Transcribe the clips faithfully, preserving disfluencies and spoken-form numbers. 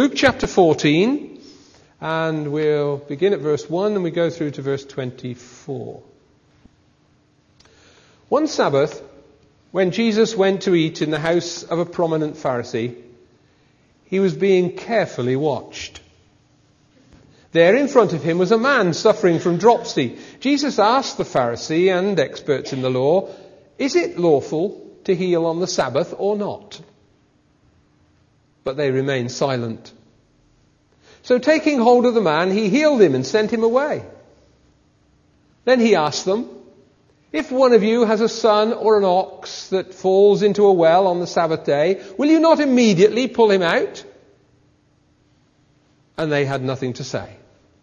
Luke chapter fourteen, and we'll begin at verse one and we go through to verse twenty-four. One Sabbath, when Jesus went to eat in the house of a prominent Pharisee, he was being carefully watched. There in front of him was a man suffering from dropsy. Jesus asked the Pharisee and experts in the law, "Is it lawful to heal on the Sabbath or not?" But they remained silent. So taking hold of the man, he healed him and sent him away. Then he asked them, "If one of you has a son or an ox that falls into a well on the Sabbath day, will you not immediately pull him out?" And they had nothing to say.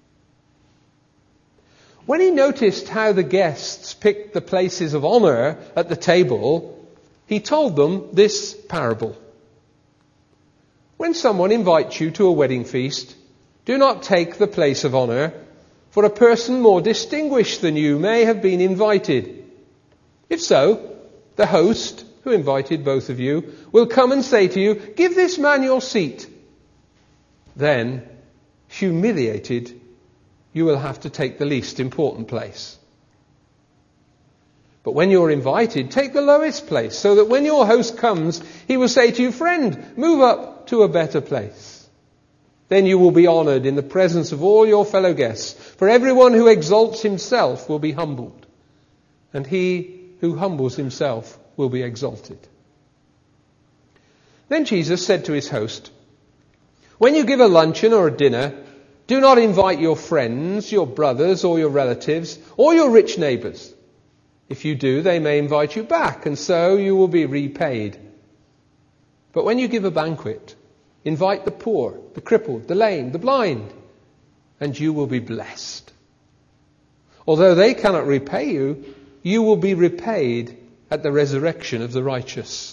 When he noticed how the guests picked the places of honor at the table, he told them this parable. When someone invites you to a wedding feast, do not take the place of honor, for a person more distinguished than you may have been invited. If so, the host, who invited both of you, will come and say to you, "Give this man your seat." Then, humiliated, you will have to take the least important place. But when you're invited, take the lowest place, so that when your host comes, he will say to you, "Friend, move up to a better place." Then you will be honored in the presence of all your fellow guests, for everyone who exalts himself will be humbled, and he who humbles himself will be exalted. Then Jesus said to his host, "When you give a luncheon or a dinner, do not invite your friends, your brothers or your relatives, or your rich neighbors. If you do, they may invite you back, and so you will be repaid. But when you give a banquet, invite the poor, the crippled, the lame, the blind, and you will be blessed. Although they cannot repay you, you will be repaid at the resurrection of the righteous."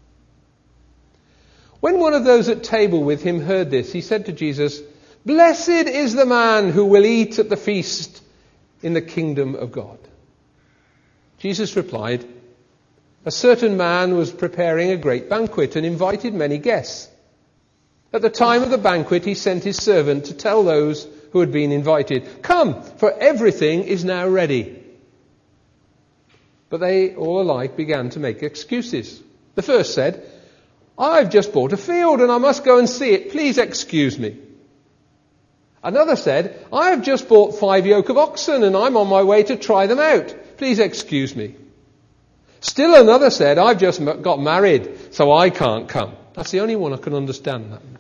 When one of those at table with him heard this, he said to Jesus, "Blessed is the man who will eat at the feast in the kingdom of God." Jesus replied, "A certain man was preparing a great banquet and invited many guests. At the time of the banquet, he sent his servant to tell those who had been invited, 'Come, for everything is now ready.' But they all alike began to make excuses. The first said, 'I've just bought a field and I must go and see it. Please excuse me.' Another said, 'I have just bought five yoke of oxen and I'm on my way to try them out. Please excuse me.' Still another said, 'I've just got married, so I can't come.'" That's the only one I can understand that.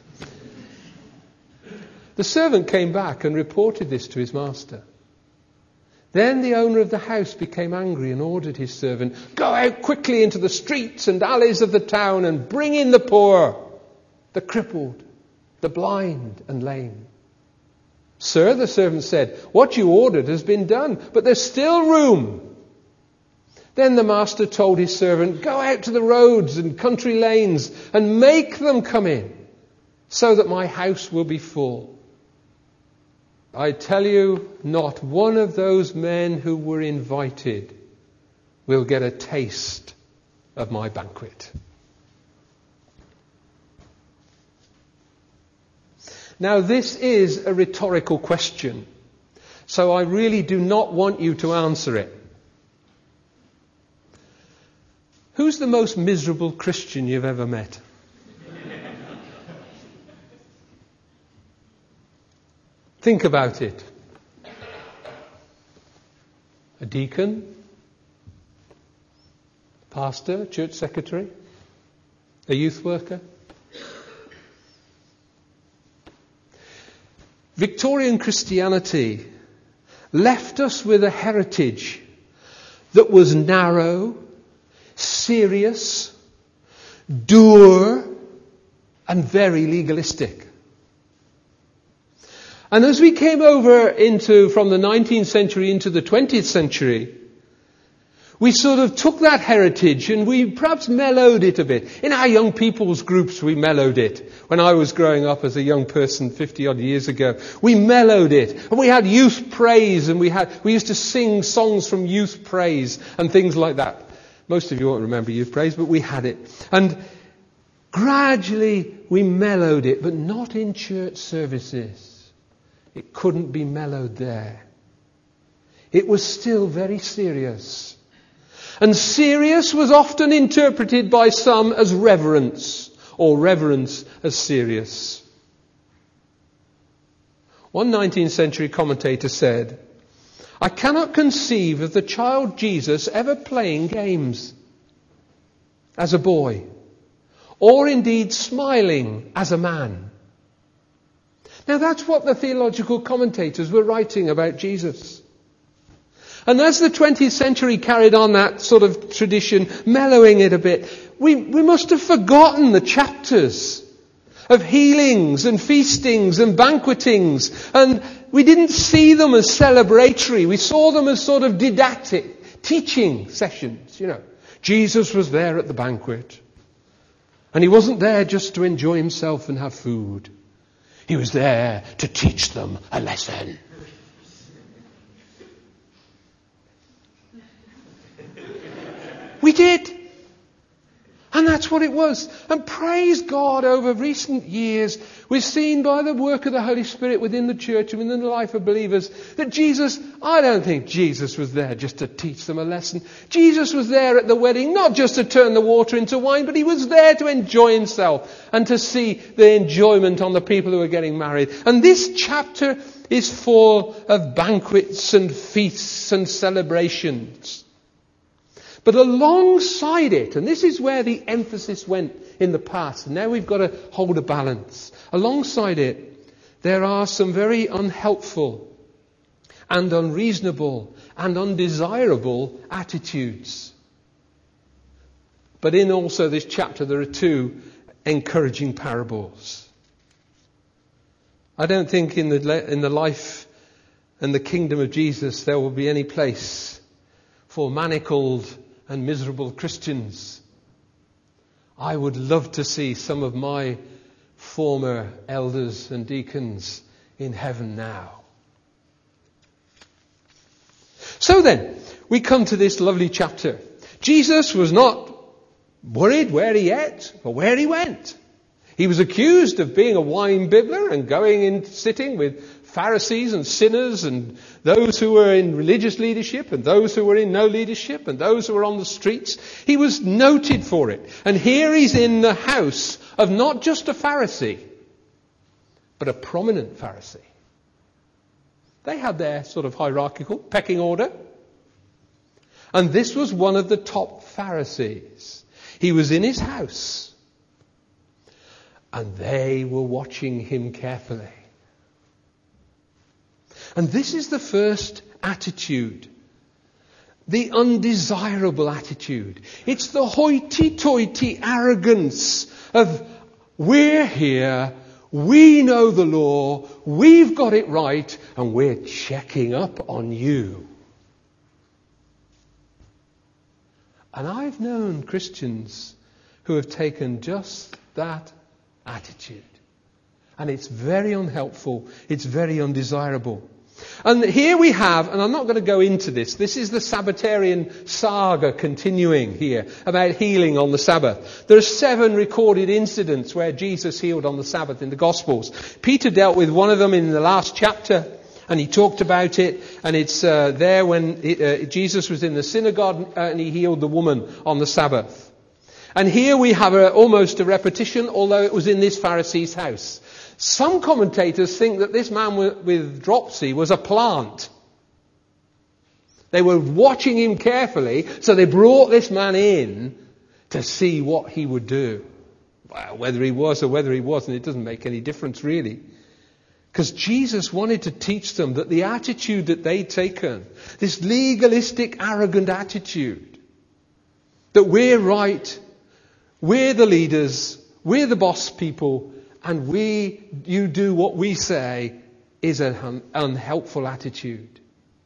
The servant came back and reported this to his master. Then the owner of the house became angry and ordered his servant, "Go out quickly into the streets and alleys of the town and bring in the poor, the crippled, the blind and lame." "Sir," the servant said, "what you ordered has been done, but there's still room." Then the master told his servant, "Go out to the roads and country lanes and make them come in, so that my house will be full. I tell you, not one of those men who were invited will get a taste of my banquet." Now, this is a rhetorical question, so I really do not want you to answer it. Who's the most miserable Christian you've ever met? Think about it. A deacon? Pastor? Church secretary? A youth worker? Victorian Christianity left us with a heritage that was narrow, serious, dour, and very legalistic. And as we came over into, from the nineteenth century into the twentieth century, we sort of took that heritage and we perhaps mellowed it a bit. In our young people's groups, we mellowed it. When I was growing up as a young person fifty odd years ago, we mellowed it. And we had youth praise, and we had, we used to sing songs from youth praise and things like that. Most of you won't remember youth praise, but we had it. And Gradually we mellowed it, but not in church services. It couldn't be mellowed there. It was still very serious. And serious was often interpreted by some as reverence, or reverence as serious. One nineteenth century commentator said, "I cannot conceive of the child Jesus ever playing games as a boy, or indeed smiling as a man." Now that's what the theological commentators were writing about Jesus. And as the twentieth century carried on that sort of tradition, mellowing it a bit, we, we must have forgotten the chapters of healings and feastings and banquetings, and we didn't see them as celebratory. We saw them as sort of didactic, teaching sessions, you know. Jesus was there at the banquet. And he wasn't there just to enjoy himself and have food. He was there to teach them a lesson. We did. And that's what it was. And praise God, over recent years, we've seen by the work of the Holy Spirit within the church and within the life of believers that Jesus, I don't think Jesus was there just to teach them a lesson. Jesus was there at the wedding, not just to turn the water into wine, but he was there to enjoy himself and to see the enjoyment on the people who were getting married. And this chapter is full of banquets and feasts and celebrations. But alongside it, and this is where the emphasis went in the past, and now we've got to hold a balance. Alongside it, there are some very unhelpful and unreasonable and undesirable attitudes. But in also this chapter, there are two encouraging parables. I don't think in the in the life and the kingdom of Jesus there will be any place for manacled and miserable Christians. I would love to see some of my former elders and deacons in heaven now. So then, we come to this lovely chapter. Jesus was not worried where he ate or where he went. He was accused of being a wine bibbler and going and sitting with Pharisees and sinners and those who were in religious leadership and those who were in no leadership and those who were on the streets. He was noted for it. And here he's in the house of not just a Pharisee, but a prominent Pharisee. They had their sort of hierarchical pecking order. And this was one of the top Pharisees. He was in his house. And they were watching him carefully. And this is the first attitude. The undesirable attitude. It's the hoity-toity arrogance of, we're here, we know the law, we've got it right, and we're checking up on you. And I've known Christians who have taken just that attitude. And it's very unhelpful. It's very undesirable. And here we have, and I'm not going to go into this, this is the Sabbatarian saga continuing here about healing on the Sabbath. There are seven recorded incidents where Jesus healed on the Sabbath in the Gospels. Peter dealt with one of them in the last chapter, and he talked about it, and it's uh, there when it, uh, Jesus was in the synagogue uh, and he healed the woman on the Sabbath. And here we have a, almost a repetition, although it was in this Pharisee's house. Some commentators think that this man with dropsy was a plant. They were watching him carefully, so they brought this man in to see what he would do. Well, whether he was or whether he wasn't, it doesn't make any difference really. Because Jesus wanted to teach them that the attitude that they'd taken, this legalistic, arrogant attitude, that we're right, we're the leaders, we're the boss people, and we, you do what we say, is an un- unhelpful attitude.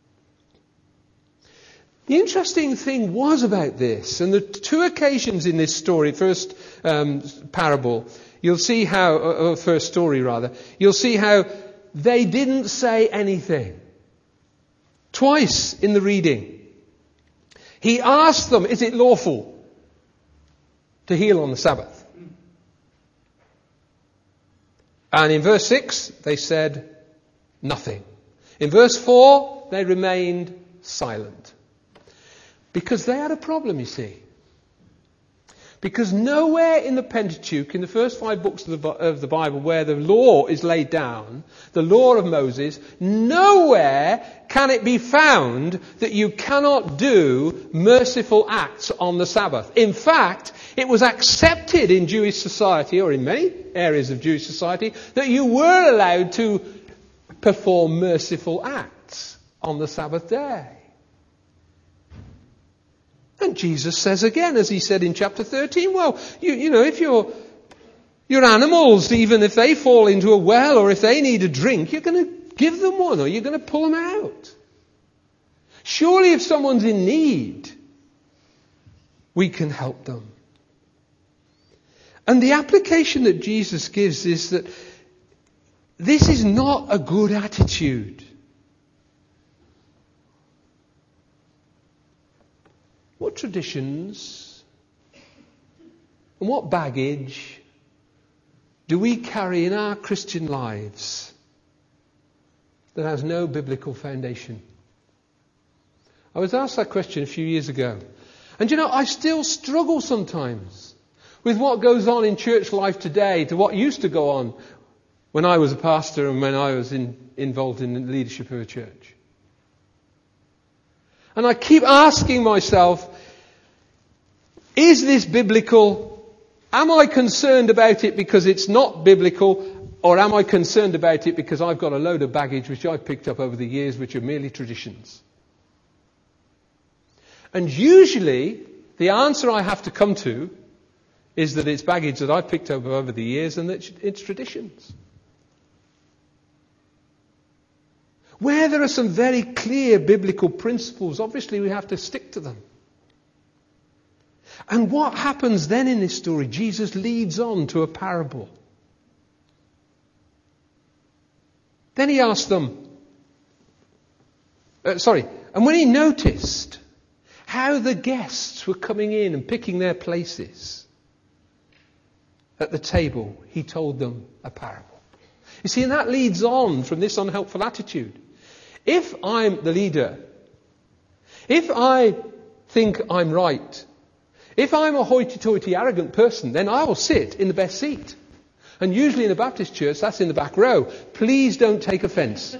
The interesting thing was about this, and the two occasions in this story, first um, parable, you'll see how, or first story rather, you'll see how they didn't say anything. Twice in the reading. He asked them, is it lawful to heal on the Sabbath? And in verse six, they said nothing. In verse four, they remained silent. Because they had a problem, you see. Because nowhere in the Pentateuch, in the first five books of the, of the Bible where the law is laid down, the law of Moses, nowhere can it be found that you cannot do merciful acts on the Sabbath. In fact, it was accepted in Jewish society, or in many areas of Jewish society, that you were allowed to perform merciful acts on the Sabbath day. And Jesus says again, as he said in chapter thirteen, well, you, you know, if your your animals, even if they fall into a well or if they need a drink, you're going to give them one or you're going to pull them out. Surely if someone's in need, we can help them. And the application that Jesus gives is that this is not a good attitude. What traditions and what baggage do we carry in our Christian lives that has no biblical foundation? I was asked that question a few years ago. And you know, I still struggle sometimes with what goes on in church life today to what used to go on when I was a pastor and when I was in, involved in the leadership of a church. And I keep asking myself, is this biblical? Am I concerned about it because it's not biblical? Or am I concerned about it because I've got a load of baggage which I've picked up over the years which are merely traditions? And usually the answer I have to come to is that it's baggage that I've picked up over the years and that it's traditions. Where there are some very clear biblical principles, obviously we have to stick to them. And what happens then in this story? Jesus leads on to a parable. Then he asked them, uh, sorry, and when he noticed how the guests were coming in and picking their places at the table, he told them a parable. You see, and that leads on from this unhelpful attitude. If I'm the leader, if I think I'm right, if I'm a hoity-toity, arrogant person, then I will sit in the best seat. And usually in a Baptist church, that's in the back row. Please don't take offence.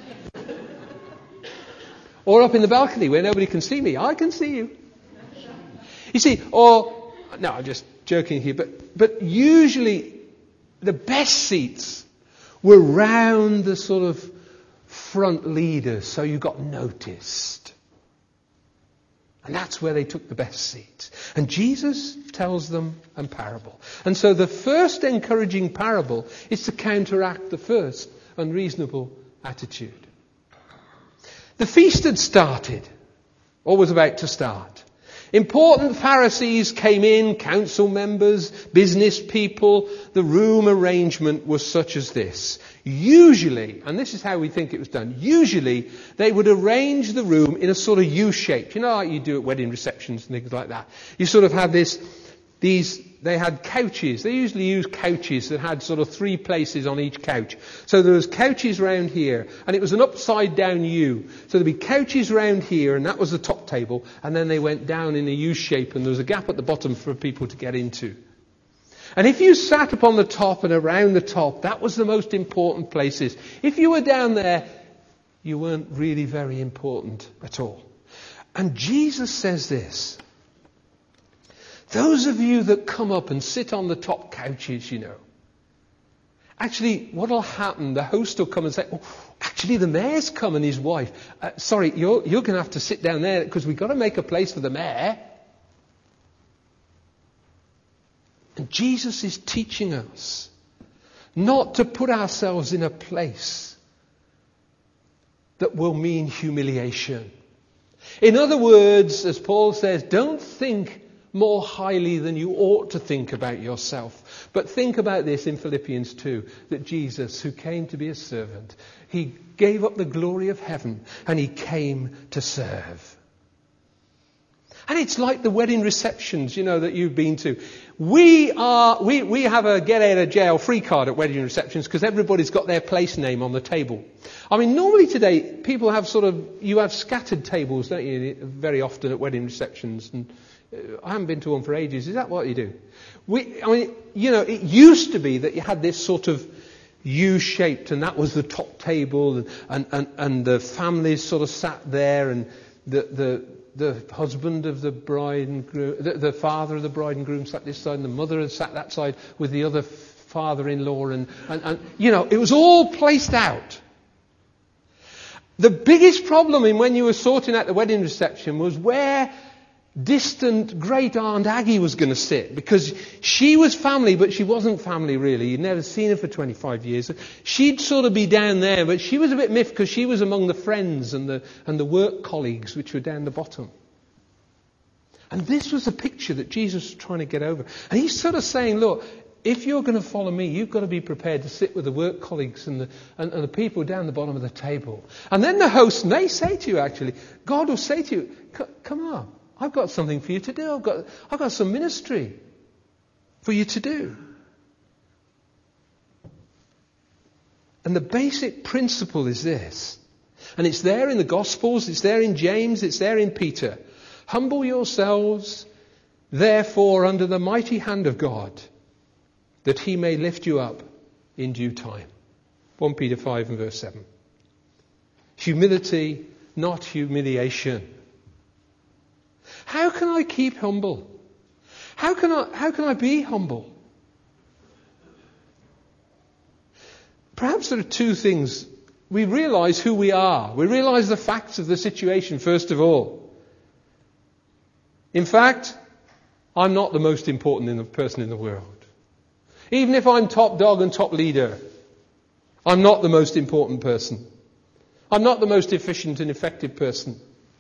Or up in the balcony where nobody can see me. I can see you. You see, or, no, I'm just joking here, but, but usually the best seats were round the sort of front leaders, so you got noticed. And that's where they took the best seat. And Jesus tells them a parable. And so the first encouraging parable is to counteract the first unreasonable attitude. The feast had started, or was about to start. Important Pharisees came in, council members, business people. The room arrangement was such as this. Usually, and this is how we think it was done, usually they would arrange the room in a sort of U shape. You know, like you do at wedding receptions and things like that. You sort of have this, these, they had couches. They usually used couches that had sort of three places on each couch. So there was couches round here, and it was an upside down U. So there'd be couches round here, and that was the top table, and then they went down in a U shape, and there was a gap at the bottom for people to get into. And if you sat upon the top and around the top, that was the most important places. If you were down there, you weren't really very important at all. And Jesus says this. Those of you that come up and sit on the top couches, you know, actually what will happen, the host will come and say, oh, actually the mayor's come and his wife. Uh, sorry, you're, you're going to have to sit down there because we've got to make a place for the mayor. And Jesus is teaching us not to put ourselves in a place that will mean humiliation. In other words, as Paul says, don't think more highly than you ought to think about yourself. But think about this in Philippians two, that Jesus, who came to be a servant, he gave up the glory of heaven and he came to serve. And it's like the wedding receptions, you know, that you've been to. We are, we, we have a get out of jail free card at wedding receptions because everybody's got their place name on the table. I mean, normally today, people have sort of, you have scattered tables, don't you, very often at wedding receptions. And I haven't been to one for ages. Is that what you do? We, I mean, you know, it used to be that you had this sort of U-shaped, and that was the top table, and, and, and, and the families sort of sat there, and the, the, the husband of the bride and groom, the, the father of the bride and groom sat this side, and the mother had sat that side with the other father-in-law, and, and, and you know, it was all placed out. The biggest problem in when you were sorting out the wedding reception was where distant great aunt Aggie was going to sit, because she was family, but she wasn't family really. You'd never seen her for twenty-five years. She'd sort of be down there, but she was a bit miffed because she was among the friends and the and the work colleagues, which were down the bottom. And this was a picture that Jesus was trying to get over. And he's sort of saying, look, if you're going to follow me, you've got to be prepared to sit with the work colleagues and the, and, and the people down the bottom of the table. And then the host may say to you, actually, God will say to you, come on, I've got something for you to do. I've got, I've got some ministry for you to do. And the basic principle is this. And it's there in the Gospels, it's there in James, it's there in Peter. Humble yourselves, therefore, under the mighty hand of God, that he may lift you up in due time. First Peter five and verse seven. Humility, not humiliation. How can I keep humble? How can I, how can I be humble? Perhaps there are two things. We realize who we are. We realize the facts of the situation, first of all. In fact, I'm not the most important in the person in the world. Even if I'm top dog and top leader, I'm not the most important person. I'm not the most efficient and effective person.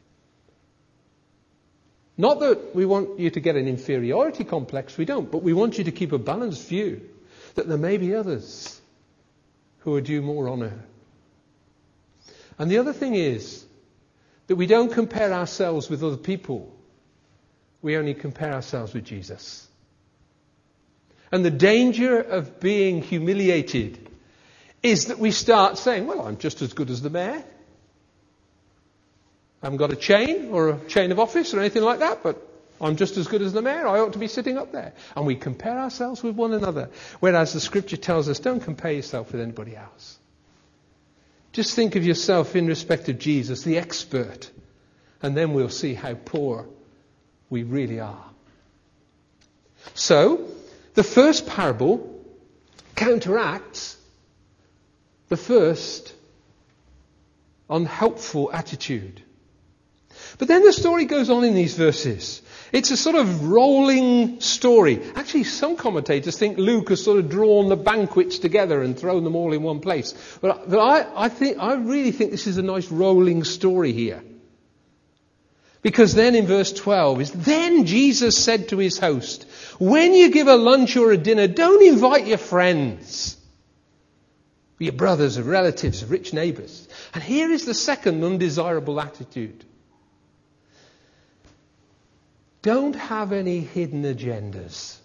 Not that we want you to get an inferiority complex, we don't, but we want you to keep a balanced view that there may be others who are due more honour. And the other thing is that we don't compare ourselves with other people. We only compare ourselves with Jesus. And the danger of being humiliated is that we start saying, well, I'm just as good as the mayor. I haven't got a chain or a chain of office or anything like that, but I'm just as good as the mayor. I ought to be sitting up there. And we compare ourselves with one another. Whereas the scripture tells us, don't compare yourself with anybody else. Just think of yourself in respect of Jesus, the expert. And then we'll see how poor we really are. So, the first parable counteracts the first unhelpful attitude. But then the story goes on in these verses. It's a sort of rolling story. Actually, some commentators think Luke has sort of drawn the banquets together and thrown them all in one place. But, but I, I think, I really think this is a nice rolling story here. Because then in verse twelve is, then Jesus said to his host, when you give a lunch or a dinner, don't invite your friends, your brothers or relatives, or rich neighbours. And here is the second undesirable attitude. Don't have any hidden agendas.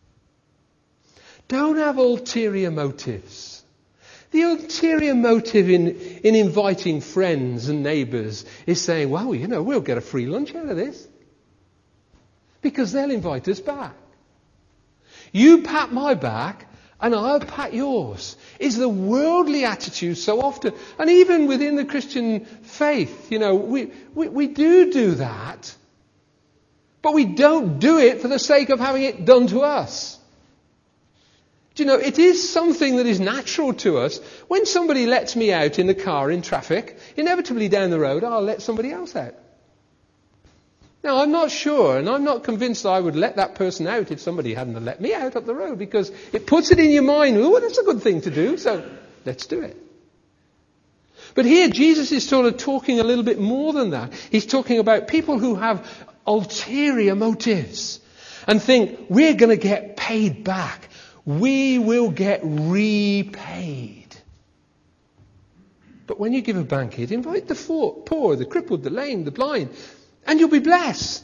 Don't have ulterior motives. The ulterior motive in, in inviting friends and neighbours is saying, well, you know, we'll get a free lunch out of this. Because they'll invite us back. You pat my back and I'll pat yours. Is the worldly attitude so often. And even within the Christian faith, you know, we, we, we do do that. But we don't do it for the sake of having it done to us. Do you know, it is something that is natural to us. When somebody lets me out in the car in traffic, inevitably down the road, I'll let somebody else out. Now, I'm not sure, and I'm not convinced I would let that person out if somebody hadn't let me out up the road, because it puts it in your mind, oh, that's a good thing to do, so let's do it. But here, Jesus is sort of talking a little bit more than that. He's talking about people who have ulterior motives and think, we're going to get paid back. We will get repaid. But when you give a banquet, invite the poor, the crippled, the lame, the blind, and you'll be blessed.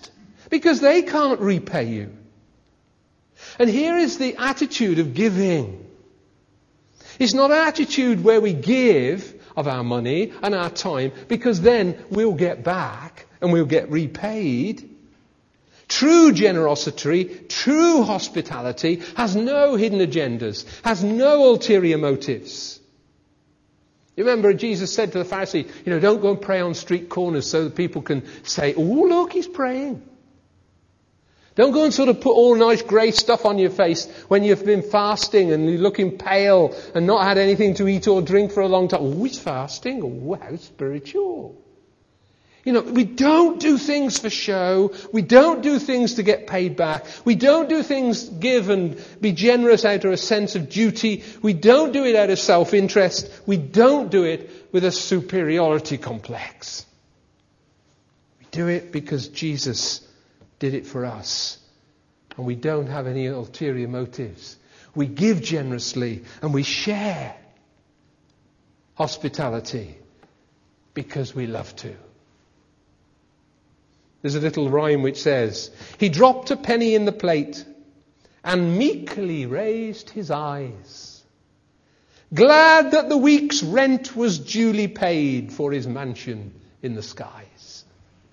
because they can't repay you. And here is the attitude of giving. It's not an attitude where we give of our money and our time because then we'll get back and we'll get repaid. True generosity, true hospitality has no hidden agendas, has no ulterior motives. You remember Jesus said to the Pharisee, you know, don't go and pray on street corners so that people can say, oh, look, he's praying. Don't go and sort of put all nice grey stuff on your face when you've been fasting and you're looking pale and not had anything to eat or drink for a long time. Oh, he's fasting. Oh, how spiritual. You know, we don't do things for show. We don't do things to get paid back. We don't do things, give and be generous out of a sense of duty. We don't do it out of self-interest. We don't do it with a superiority complex. We do it because Jesus did it for us. And we don't have any ulterior motives. We give generously and we share hospitality because we love to. There's a little rhyme which says, he dropped a penny in the plate and meekly raised his eyes, glad that the week's rent was duly paid for his mansion in the skies.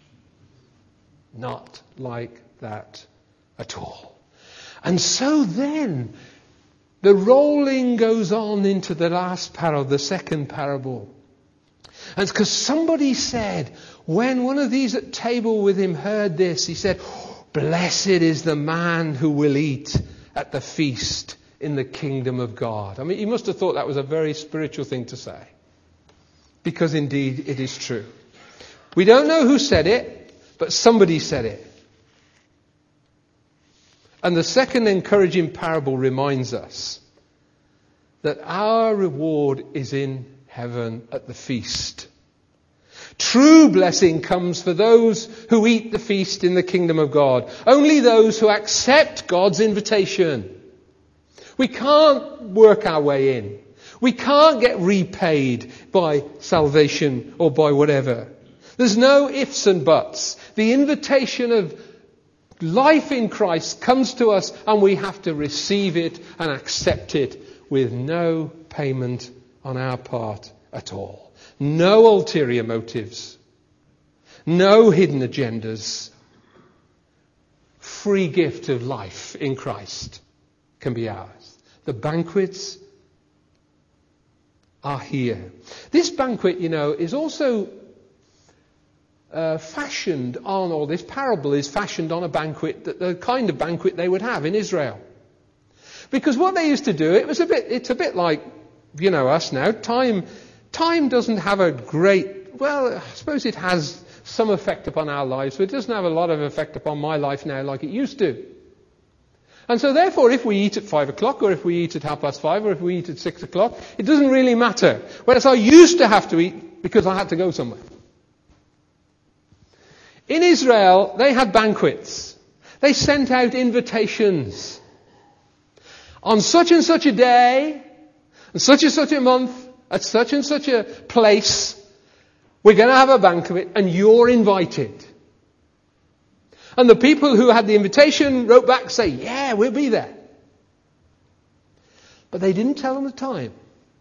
Not like that at all. And so then, the rolling goes on into the last parable, the second parable. And it's because somebody said, when one of these at table with him heard this, he said, blessed is the man who will eat at the feast in the kingdom of God. I mean, he must have thought that was a very spiritual thing to say. Because indeed it is true. We don't know who said it, but somebody said it. And the second encouraging parable reminds us that our reward is in heaven at the feast. True blessing comes for those who eat the feast in the kingdom of God. Only those who accept God's invitation. We can't work our way in. We can't get repaid by salvation or by whatever. There's no ifs and buts. The invitation of life in Christ comes to us and we have to receive it and accept it with no payment on our part at all. No ulterior motives. No hidden agendas. Free gift of life in Christ can be ours. The banquets are here. This banquet, you know, is also uh, fashioned on, or this parable is fashioned on a banquet, that the kind of banquet they would have in Israel. Because what they used to do, it was a bit, it's a bit like, you know, us now. Time, time doesn't have a great, well, I suppose it has some effect upon our lives, but it doesn't have a lot of effect upon my life now like it used to. And so therefore, if we eat at five o'clock, or if we eat at half past five, or if we eat at six o'clock, it doesn't really matter. Whereas I used to have to eat because I had to go somewhere. In Israel, they had banquets. They sent out invitations. On such and such a day, and such and such a month, at such and such a place, we're going to have a banquet and you're invited. And the people who had the invitation wrote back, say, yeah, we'll be there. But they didn't tell them the time.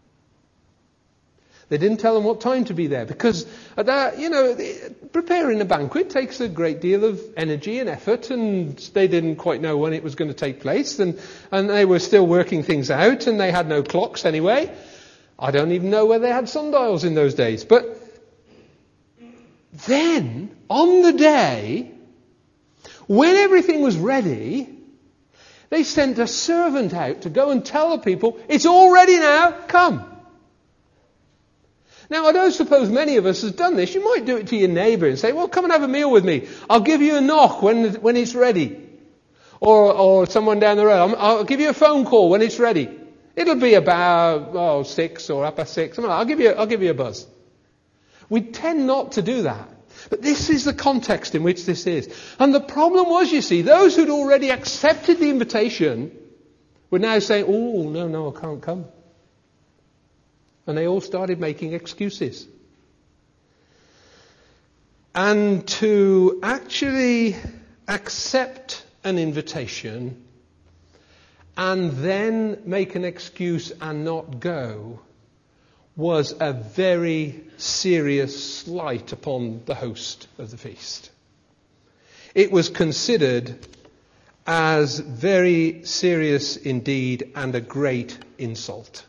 They didn't tell them what time to be there. Because, at that, you know, preparing a banquet takes a great deal of energy and effort. And they didn't quite know when it was going to take place. And, and they were still working things out. And they had no clocks anyway. I don't even know whether they had sundials in those days. But then, on the day, when everything was ready, they sent a servant out to go and tell the people, it's all ready now, come. Now, I don't suppose many of us have done this. You might do it to your neighbour and say, well, come and have a meal with me. I'll give you a knock when when it's ready. Or or someone down the road, I'll give you a phone call when it's ready. It'll be about, oh, six or up at six. I'll give you, I'll give you a buzz. We tend not to do that. But this is the context in which this is. And the problem was, you see, those who'd already accepted the invitation were now saying, oh, no, no, I can't come. And they all started making excuses. And to actually accept an invitation and then make an excuse and not go was a very serious slight upon the host of the feast. It was considered as very serious indeed and a great insult.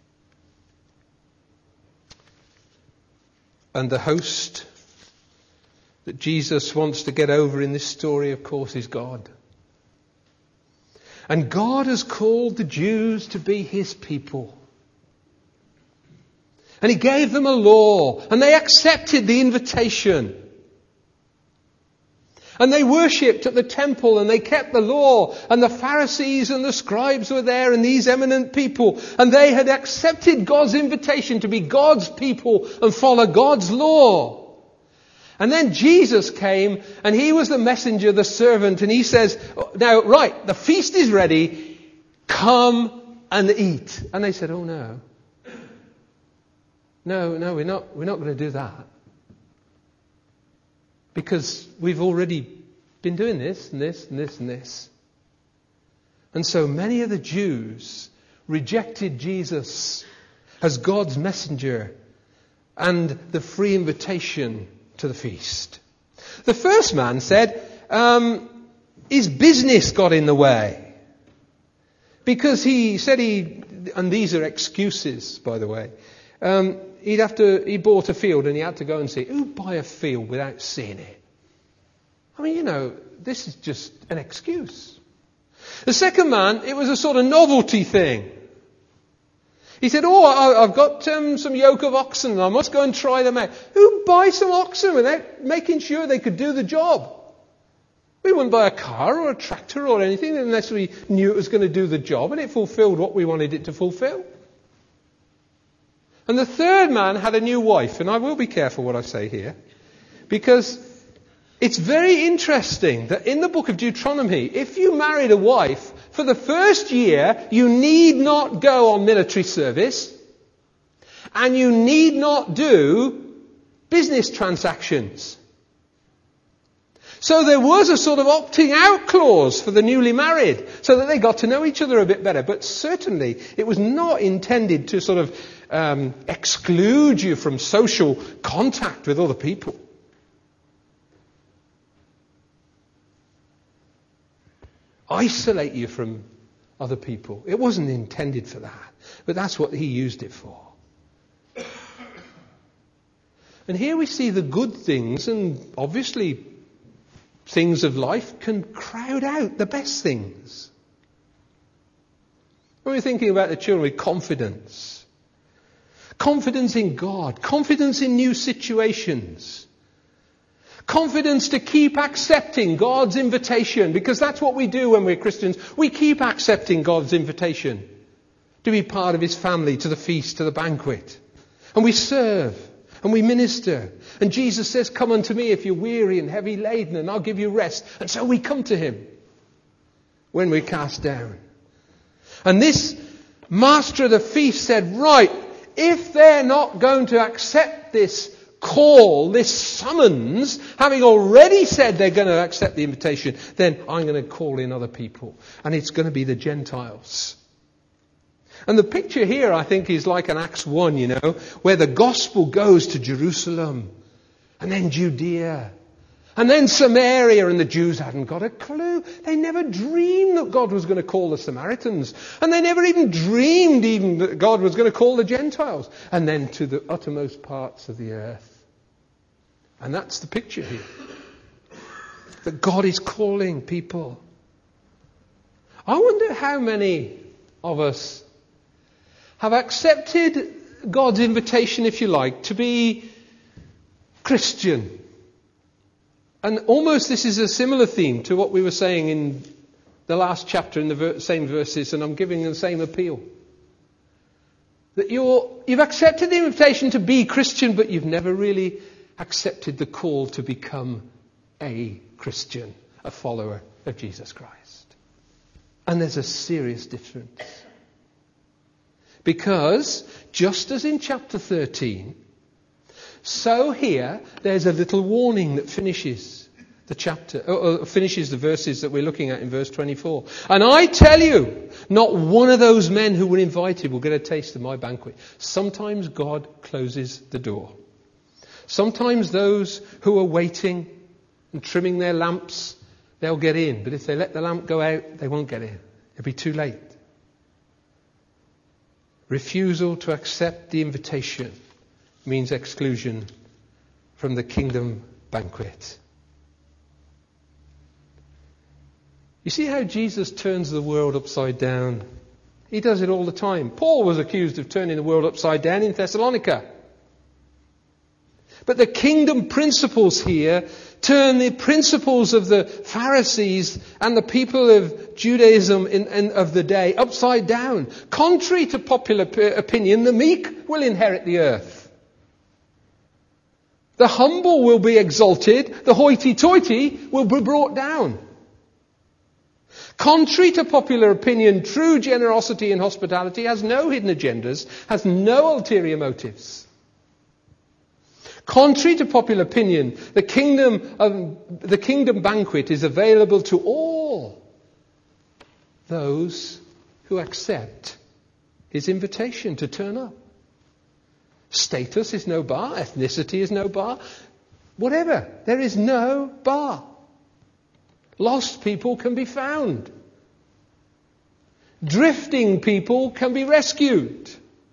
And the host that Jesus wants to get over in this story, of course, is God. And God has called the Jews to be his people. And he gave them a law, and they accepted the invitation. And they worshipped at the temple, and they kept the law, and the Pharisees and the scribes were there, and these eminent people, and they had accepted God's invitation to be God's people and follow God's law. And then Jesus came, and he was the messenger, the servant, and he says, now, right, the feast is ready, come and eat. And they said, oh no. No, no, we're not, we're not going to do that. Because we've already been doing this and this and this and this. And so many of the Jews rejected Jesus as God's messenger and the free invitation to the feast. The first man said, um, his business got in the way. Because he said he, and these are excuses, by the way, um, he'd have to, he bought a field and he had to go and see, who buy a field without seeing it? I mean, you know, this is just an excuse. The second man, it was a sort of novelty thing. He said, oh, I, I've got um, some yoke of oxen and I must go and try them out. Who'd buy some oxen without making sure they could do the job? We wouldn't buy a car or a tractor or anything unless we knew it was going to do the job and it fulfilled what we wanted it to fulfill. And the third man had a new wife, and I will be careful what I say here, because it's very interesting that in the book of Deuteronomy, if you married a wife, for the first year, you need not go on military service, and you need not do business transactions. So there was a sort of opting out clause for the newly married, so that they got to know each other a bit better. But certainly, it was not intended to sort of um, exclude you from social contact with other people. Isolate you from other people. It wasn't intended for that, but that's what he used it for. And here we see the good things, and obviously things of life can crowd out the best things. When we're thinking about the children with confidence, confidence in God, confidence in new situations, confidence to keep accepting God's invitation, because that's what we do when we're Christians. We keep accepting God's invitation to be part of his family, to the feast, to the banquet. And we serve and we minister. And Jesus says, come unto me if you're weary and heavy laden, and I'll give you rest. And so we come to him when we're cast down. And this master of the feast said, right, if they're not going to accept this call, this summons, having already said they're going to accept the invitation, then I'm going to call in other people. And it's going to be the Gentiles. And the picture here, I think, is like an Acts one, you know, where the gospel goes to Jerusalem, and then Judea, and then Samaria, and the Jews hadn't got a clue. They never dreamed that God was going to call the Samaritans, and they never even dreamed even that God was going to call the Gentiles, and then to the uttermost parts of the earth. And that's the picture here, that God is calling people. I wonder how many of us have accepted God's invitation, if you like, to be Christian. And almost this is a similar theme to what we were saying in the last chapter in the ver- same verses, and I'm giving the same appeal. That you're, you've accepted the invitation to be Christian, but you've never really accepted the call to become a Christian, a follower of Jesus Christ. And there's a serious difference. Because, just as in chapter thirteen, so here there's a little warning that finishes the chapter, or finishes the verses that we're looking at in verse twenty-four. And I tell you, not one of those men who were invited will get a taste of my banquet. Sometimes God closes the door. Sometimes those who are waiting and trimming their lamps, they'll get in. But if they let the lamp go out, they won't get in. It'll be too late. Refusal to accept the invitation means exclusion from the kingdom banquet. You see how Jesus turns the world upside down? He does it all the time. Paul was accused of turning the world upside down in Thessalonica. But the kingdom principles here turn the principles of the Pharisees and the people of Judaism in, in, of the day upside down. Contrary to popular opinion, the meek will inherit the earth. The humble will be exalted. The hoity-toity will be brought down. Contrary to popular opinion, true generosity and hospitality has no hidden agendas, has no ulterior motives. Contrary to popular opinion, the kingdom of, the kingdom banquet is available to all those who accept his invitation to turn up. Status is no bar, ethnicity is no bar, whatever. There is no bar. Lost people can be found. Drifting people can be rescued.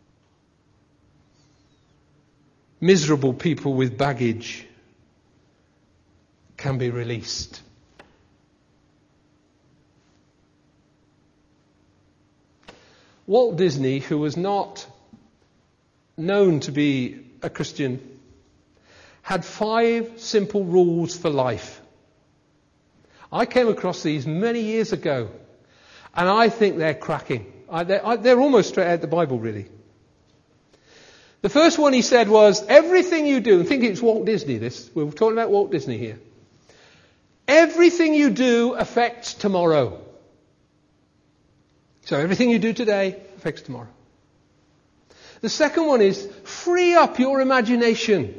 Miserable people with baggage can be released. Walt Disney, who was not known to be a Christian, had five simple rules for life. I came across these many years ago, and I think they're cracking. I, they're, I, they're almost straight out of the Bible, really. The first one he said was, everything you do, and think it's Walt Disney this, we're talking about Walt Disney here. Everything you do affects tomorrow. So everything you do today affects tomorrow. The second one is, free up your imagination.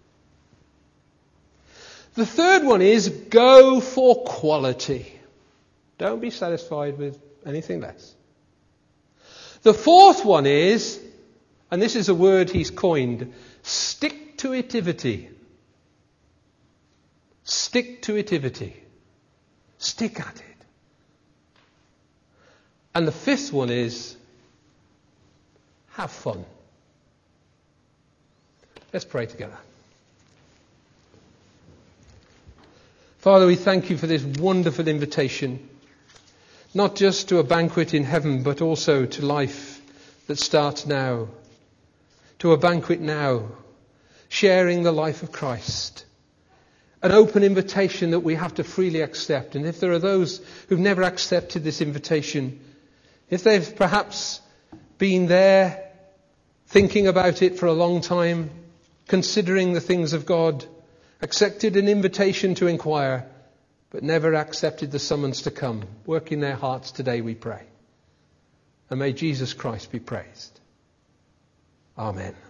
The third one is, go for quality. Don't be satisfied with anything less. The fourth one is, and this is a word he's coined, stick-to-itivity. Stick-to-itivity. Stick at it. And the fifth one is, have fun. Let's pray together. Father, we thank you for this wonderful invitation, not just to a banquet in heaven, but also to life that starts now, to a banquet now, sharing the life of Christ. An open invitation that we have to freely accept. And if there are those who've never accepted this invitation, if they've perhaps been there, thinking about it for a long time, considering the things of God, accepted an invitation to inquire, but never accepted the summons to come, work in their hearts today, we pray. And may Jesus Christ be praised. Amen.